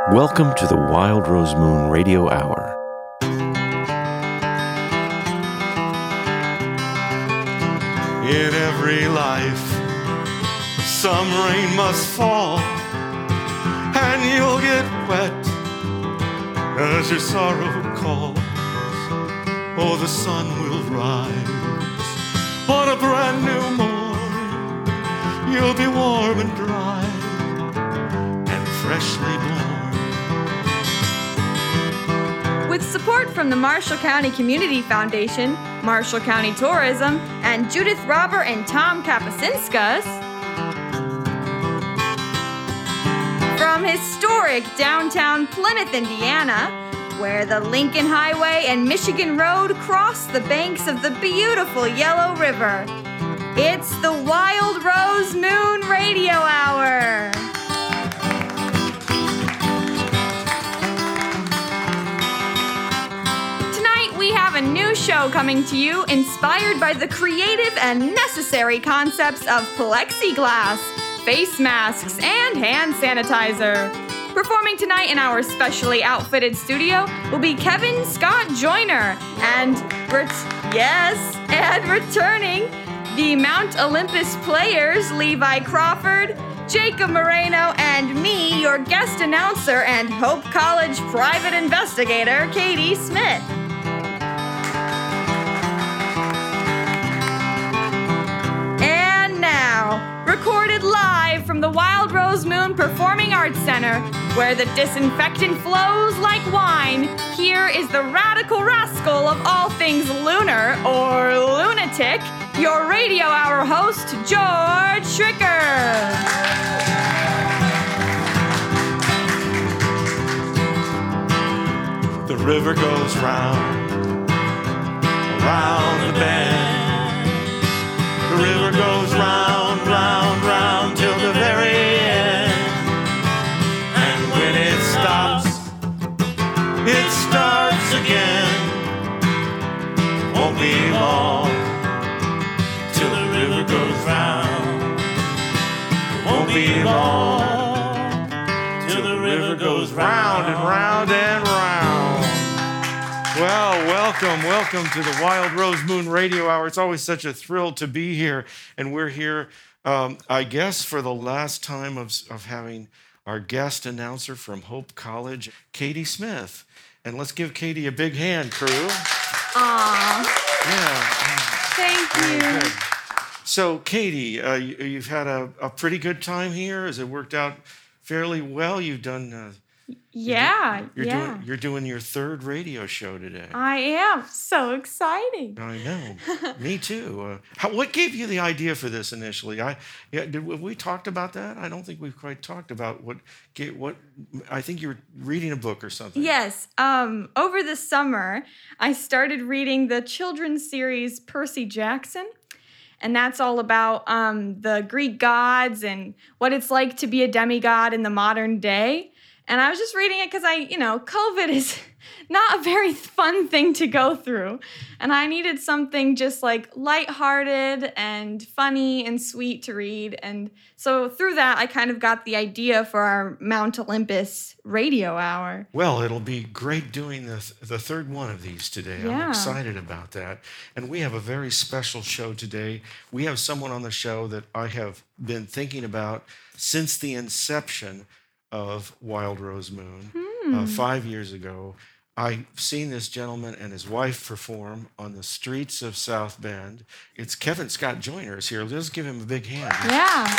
Welcome to the Wild Rose Moon Radio Hour. In every life, some rain must fall, and you'll get wet as your sorrow calls. Oh, the sun will rise on a brand new morning. You'll be warm and dry and freshly born. With support from the Marshall County Community Foundation, Marshall County Tourism, and Judith Robert and Tom Kapasinskas, from historic downtown Plymouth, Indiana, where the Lincoln Highway and Michigan Road cross the banks of the beautiful Yellow River, it's the Wild Rose Moon Radio Hour. We have a new show coming to you inspired by the creative and necessary concepts of plexiglass, face masks, and hand sanitizer. Performing tonight in our specially outfitted studio will be Kevin Scott Joyner and returning the Mount Olympus players Levi Crawford, Jacob Moreno, and me, your guest announcer and Hope College private investigator, Katie Smith. Recorded live from the Wild Rose Moon Performing Arts Center, where the disinfectant flows like wine, here is the radical rascal of all things lunar or lunatic, your radio hour host, George Schricker. The river goes round, around the bend. The river goes round, round, round till the very end. And when it stops, it starts again. Won't be long till the river goes round. Won't be long till the river goes round and round and round. Well, welcome to the Wild Rose Moon Radio Hour. It's always such a thrill to be here, and we're here, I guess, for the last time of having our guest announcer from Hope College, Katie Smith. And let's give Katie a big hand, crew. Aww. Yeah. Thank you. Good. So, Katie, you've had a pretty good time here. Has it worked out fairly well? You've done... You're doing your third radio show today. I am. So exciting. I know. Me too. What gave you the idea for this initially? Have we talked about that? I don't think we've quite talked about what. I think you were reading a book or something. Yes. Over the summer, I started reading the children's series Percy Jackson. And that's all about the Greek gods and what it's like to be a demigod in the modern day. And I was just reading it because COVID is not a very fun thing to go through. And I needed something just like lighthearted and funny and sweet to read. And so through that, I kind of got the idea for our Mount Olympus radio hour. Well, it'll be great doing the third one of these today. Yeah. I'm excited about that. And we have a very special show today. We have someone on the show that I have been thinking about since the inception of Wild Rose Moon 5 years ago. I've seen this gentleman and his wife perform on the streets of South Bend. It's Kevin Scott Joyner is here. Let's give him a big hand. Yeah.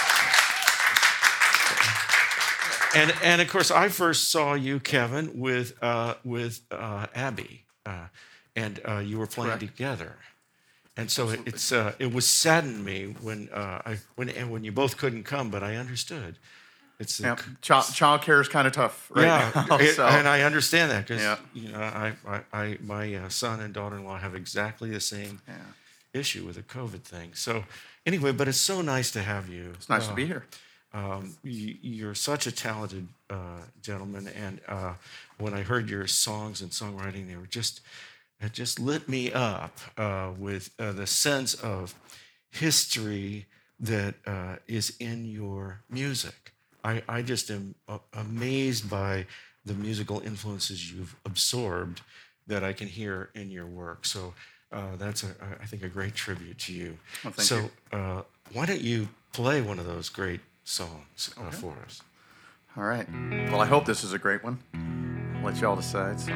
And of course, I first saw you, Kevin, with Abby, and you were playing together. And so it was saddened me when you both couldn't come, but I understood. Child care is kind of tough right now. And I understand that because my son and daughter-in-law have exactly the same issue with the COVID thing. So anyway, but it's so nice to have you. It's nice to be here. You're such a talented gentleman, and when I heard your songs and songwriting, it just lit me up with the sense of history that is in your music. I just am amazed by the musical influences you've absorbed that I can hear in your work. So that's, I think, a great tribute to you. Well, thank you. Why don't you play one of those great songs for us? All right. Well, I hope this is a great one. I'll let y'all decide. So.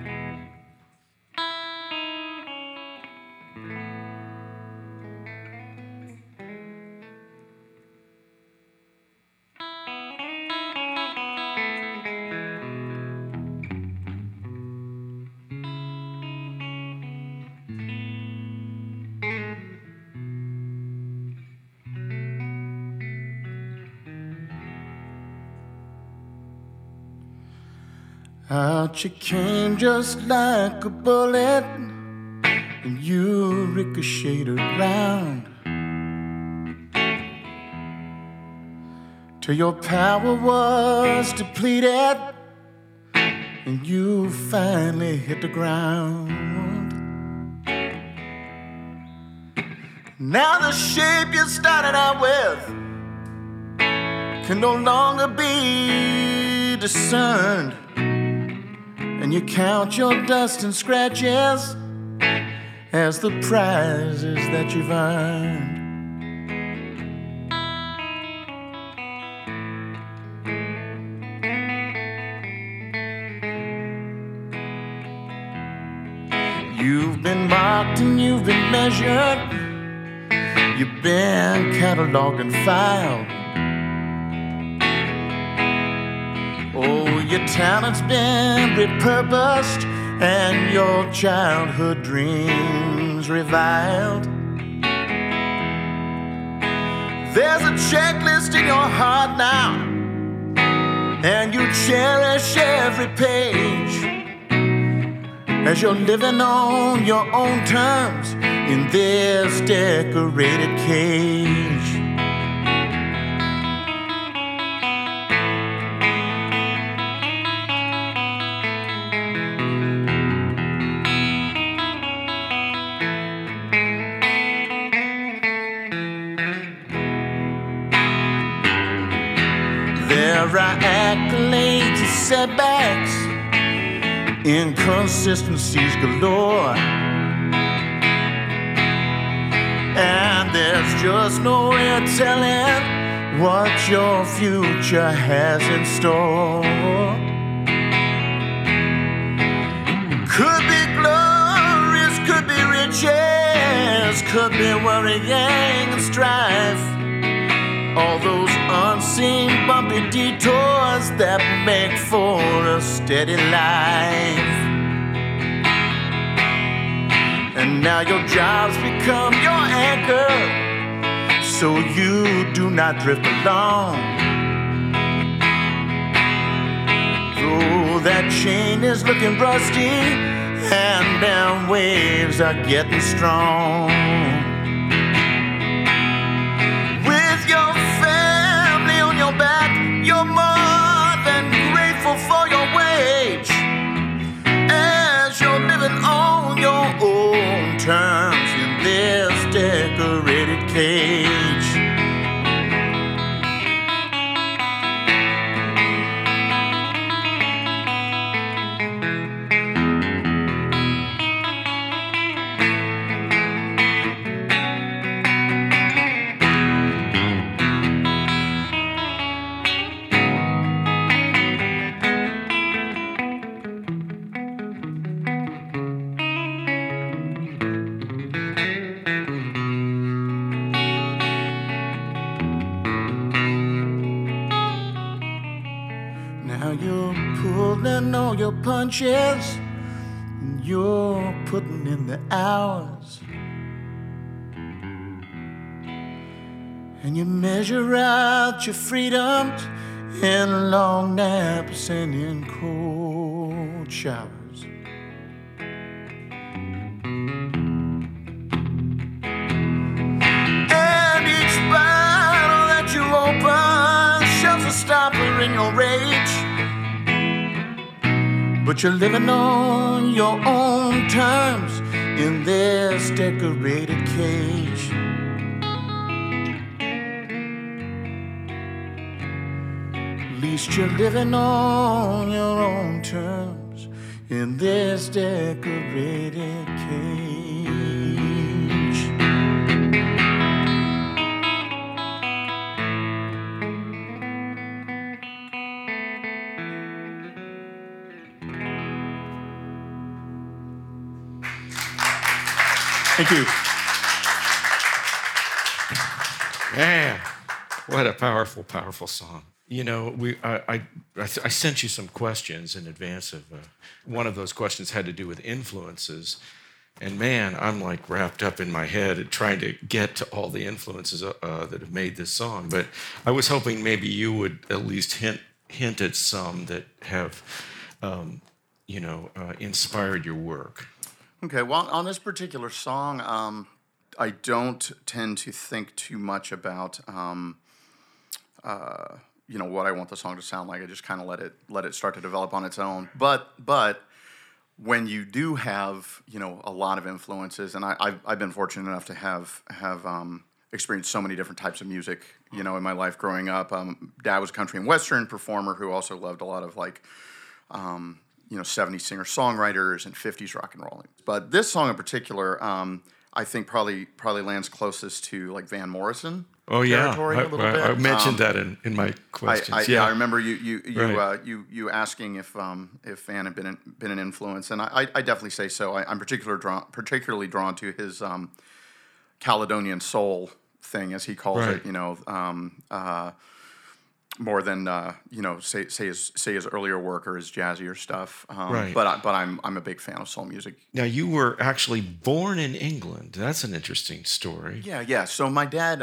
Out you came just like a bullet, and you ricocheted around till your power was depleted, and you finally hit the ground. Now the shape you started out with can no longer be discerned, and you count your dust and scratches as the prizes that you've earned. You've been marked and you've been measured, you've been cataloged and filed. Oh, your talent's been repurposed and your childhood dreams reviled. There's a checklist in your heart now, and you cherish every page as you're living on your own terms in this decorated cage. There are accolades and setbacks, inconsistencies galore, and there's just no way of telling what your future has in store. Could be glorious, could be riches, could be worrying and strife, all those unseen bumpy detours that make for a steady life. And now your job's become your anchor, so you do not drift along. Though that chain is looking rusty and them waves are getting strong. You're more than grateful for your wage, as you're living on your own terms in this decorated cage. All your punches, and you're putting in the hours, and you measure out your freedoms in long naps and in cold showers. And each bottle that you open shoves a stopper in your rage, but you're living on your own terms in this decorated cage. least you're living on your own terms in this decorated cage. Thank you. Man, what a powerful, powerful song. You know, I sent you some questions in advance of one of those questions had to do with influences. And man, I'm like wrapped up in my head at trying to get to all the influences that have made this song. But I was hoping maybe you would at least hint at some that have, inspired your work. Okay, well, on this particular song, I don't tend to think too much about, what I want the song to sound like. I just kind of let it start to develop on its own. But when you do have, a lot of influences, and I've been fortunate enough to have experienced so many different types of music, in my life growing up. Dad was a country and western performer who also loved a lot of 70s singer-songwriters and 50s rock and roll. But this song in particular, I think probably lands closest to like Van Morrison. Oh yeah, territory a little bit. I mentioned that in my questions. I remember you asking if Van had been an influence, and I definitely say so. I'm particularly drawn to his Caledonian soul thing, as he calls it. More than say his earlier work or his jazzier stuff. But I'm a big fan of soul music. Now you were actually born in England. That's an interesting story. Yeah. So my dad,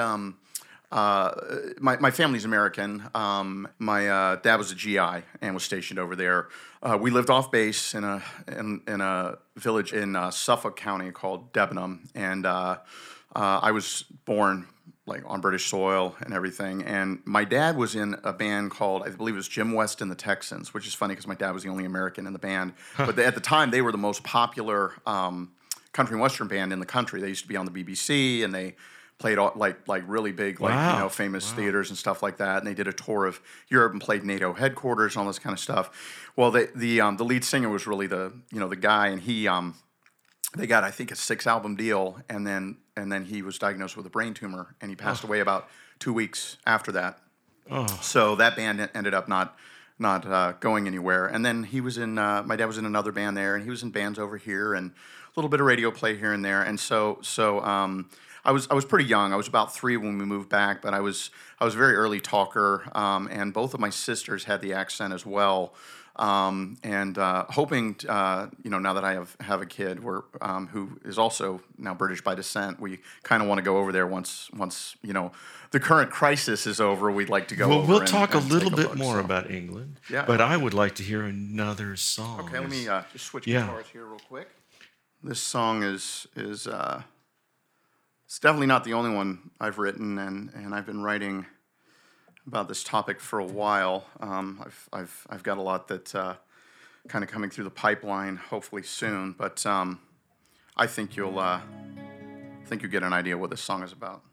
my family's American. My dad was a GI and was stationed over there. We lived off base in a village in Suffolk County called Debenham, and I was born on British soil and everything. And my dad was in a band called, I believe it was Jim West and the Texans, which is funny because my dad was the only American in the band. But at the time, they were the most popular country and western band in the country. They used to be on the BBC, and they played like really big, famous theaters and stuff like that. And they did a tour of Europe and played NATO headquarters and all this kind of stuff. Well, the lead singer was really the guy, and he they got, I think, a 6-album deal, and then he was diagnosed with a brain tumor, and he passed away about 2 weeks after that. Oh. So that band ended up not going anywhere. And then he was in, my dad was in another band there, and he was in bands over here, and a little bit of radio play here and there. And so I was pretty young. I was about 3 when we moved back, but I was a very early talker, and both of my sisters had the accent as well. Hoping, now that I have a kid who is also now British by descent, we kind of want to go over there once the current crisis is over. We'd like to go. Well, over we'll and talk a little bit look, more about England. Yeah. But I would like to hear another song. Okay, let me just switch guitars here real quick. This song is it's definitely not the only one I've written, and I've been writing about this topic for a while. I've got a lot that kind of coming through the pipeline, hopefully soon. But I think you'll get an idea what this song is about.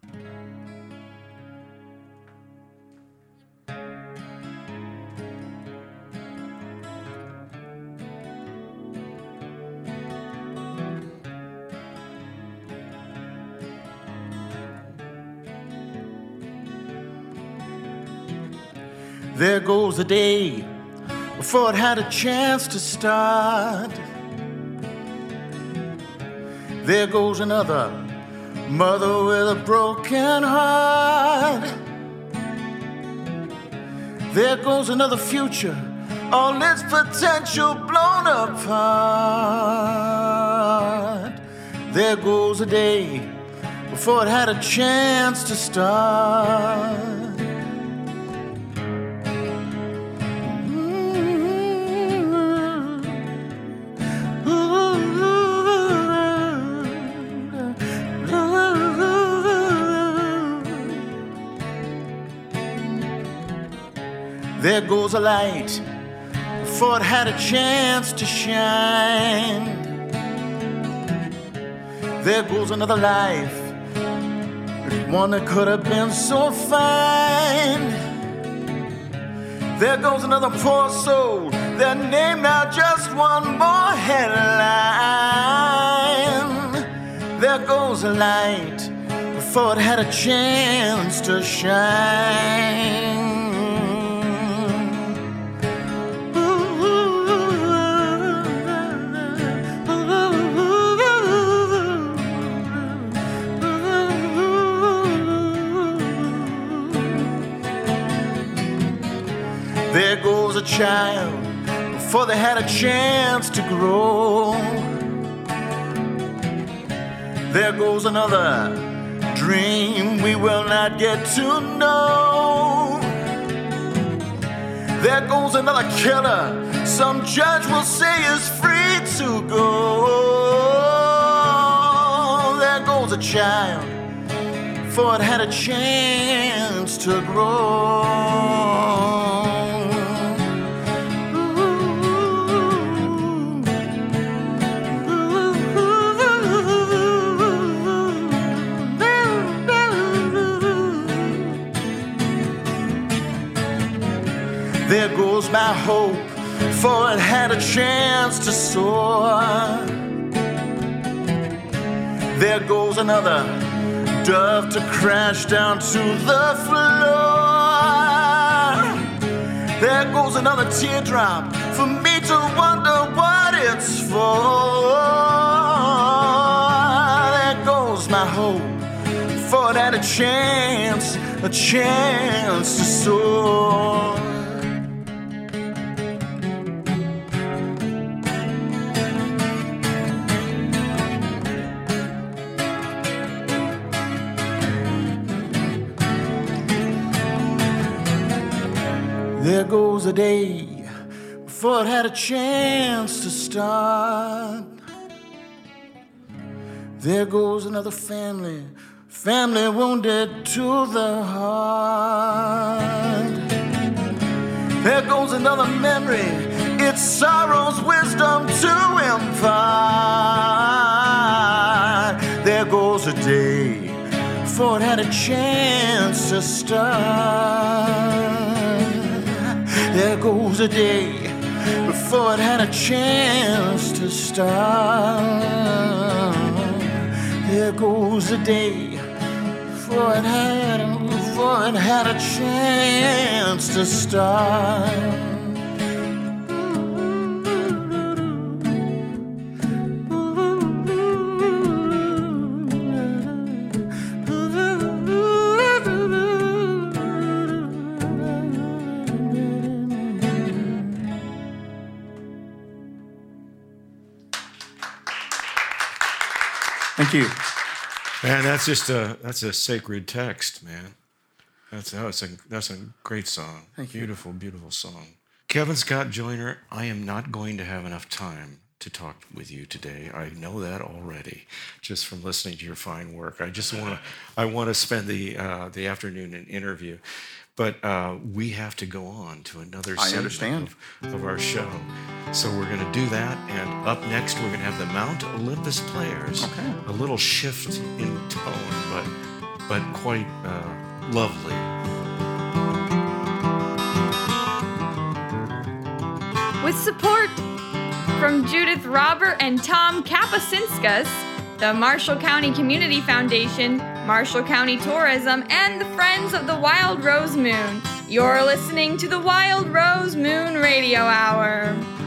There goes the day before it had a chance to start. There goes another mother with a broken heart. There goes another future, all its potential blown apart. There goes a day before it had a chance to start. There goes a light before it had a chance to shine. There goes another life, one that could have been so fine. There goes another poor soul, their name now just one more headline. There goes a light before it had a chance to shine. There goes a child before they had a chance to grow. There goes another dream we will not get to know. There goes another killer some judge will say is free to go. There goes a child before it had a chance to grow. There goes my hope, for it had a chance to soar. There goes another dove to crash down to the floor. There goes another teardrop for me to wonder what it's for. There goes my hope, for it had a chance to soar. There goes a day before it had a chance to start. There goes another family wounded to the heart. There goes another memory, its sorrow's wisdom to impart. There goes a day before it had a chance to start. There goes a day before it had a chance to start. There goes a day before it had a chance to start. Thank you. Man, that's a sacred text, man. That's a great song. Thank you. Beautiful, beautiful song. Kevin Scott Joyner, I am not going to have enough time to talk with you today. I know that already, just from listening to your fine work. I want to spend the afternoon in interview, but we have to go on to another segment of our show. So we're going to do that, and up next we're going to have the Mount Olympus Players. Okay. A little shift in tone, but quite lovely. With support from Judith Robert and Tom Kapasinskas, the Marshall County Community Foundation, Marshall County Tourism, and the Friends of the Wild Rose Moon, you're listening to the Wild Rose Moon Radio Hour.